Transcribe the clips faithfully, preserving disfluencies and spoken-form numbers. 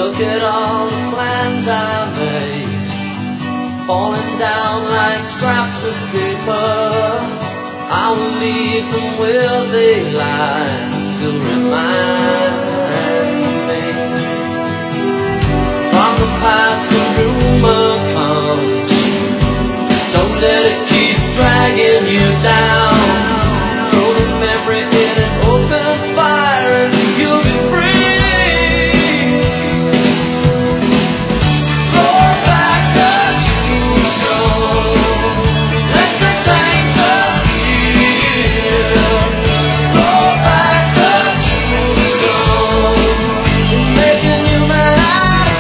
Look at all the plans I made, falling down like scraps of paper. I will leave them where they lie to remind me. From the past the rumor comes, don't let it keep dragging you down. Throw the memory in an open fire and you'll be free. Roll back the tombstone, let the saints appear. Roll back the tombstone, make a new man out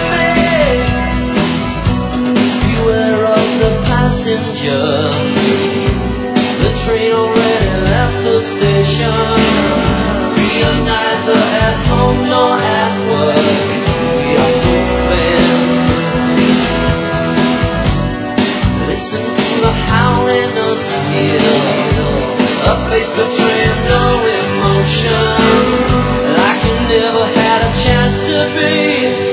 of me. Beware of the passenger, the train already left the station. We are neither at home nor at work, we are moving. Listen to the howling of steel, a face betraying no emotion, like you never had a chance to be.